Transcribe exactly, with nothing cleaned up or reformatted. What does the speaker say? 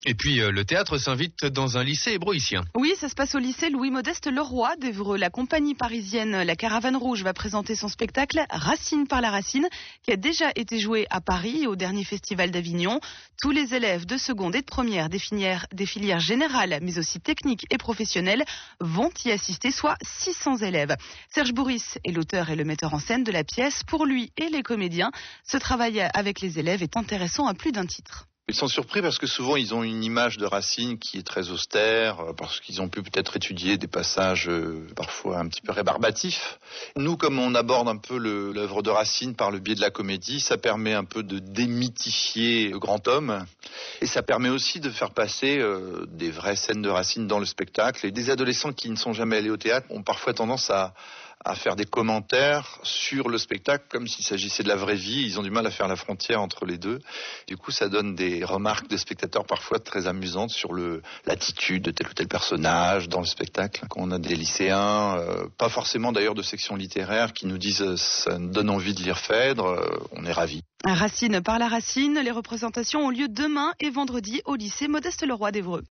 Et puis euh, le théâtre s'invite dans un lycée hébroïcien. Oui, ça se passe au lycée Louis-Modeste Leroy d'Évreux. La compagnie parisienne La Caravane Rouge va présenter son spectacle Racine par la Racine, qui a déjà été joué à Paris au dernier festival d'Avignon. Tous les élèves de seconde et de première des filières, des filières générales, mais aussi techniques et professionnelles, vont y assister, soit six cents élèves. Serge Bourris est l'auteur et le metteur en scène de la pièce. Pour lui et les comédiens, ce travail avec les élèves est intéressant à plus d'un titre. Ils sont surpris parce que souvent ils ont une image de Racine qui est très austère, parce qu'ils ont pu peut-être étudier des passages euh, parfois un petit peu rébarbatifs. Nous, comme on aborde un peu le, l'œuvre de Racine par le biais de la comédie, ça permet un peu de démythifier le grand homme, et ça permet aussi de faire passer euh, des vraies scènes de Racine dans le spectacle. Et des adolescents qui ne sont jamais allés au théâtre ont parfois tendance à à faire des commentaires sur le spectacle comme s'il s'agissait de la vraie vie. Ils ont du mal à faire la frontière entre les deux. Du coup, ça donne des remarques de spectateurs parfois très amusantes sur le, l'attitude de tel ou tel personnage dans le spectacle. Quand on a des lycéens, euh, pas forcément d'ailleurs de section littéraire, qui nous disent euh, ça nous donne envie de lire Phèdre, euh, on est ravis. Racine par la Racine, les représentations ont lieu demain et vendredi au lycée Modeste Leroy d'Évreux.